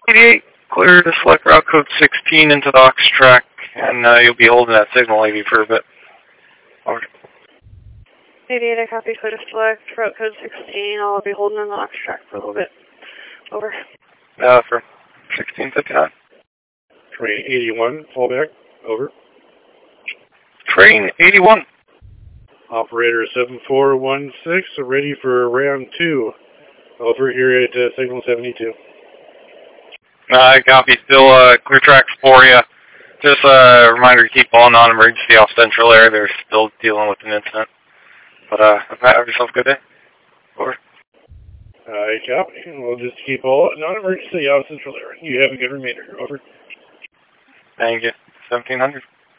88, clear to select route code 16 into the aux track, and you'll be holding that signal maybe for a bit. Over. 88, I copy, clear to select route code 16. I'll be holding in the aux track for a little bit. Over. For 1659. Train 81, fallback. Over. Train 81. Operator 7416, ready for round 2. Over here at signal 72. I copy. Still clear tracks for you. Just a reminder to keep all non-emergency off Central Air. They're still dealing with an incident. But have yourself a good day. Over. I copy. We'll just keep all non-emergency off Central Air. You have a good remainder. Over. Thank you. 1700.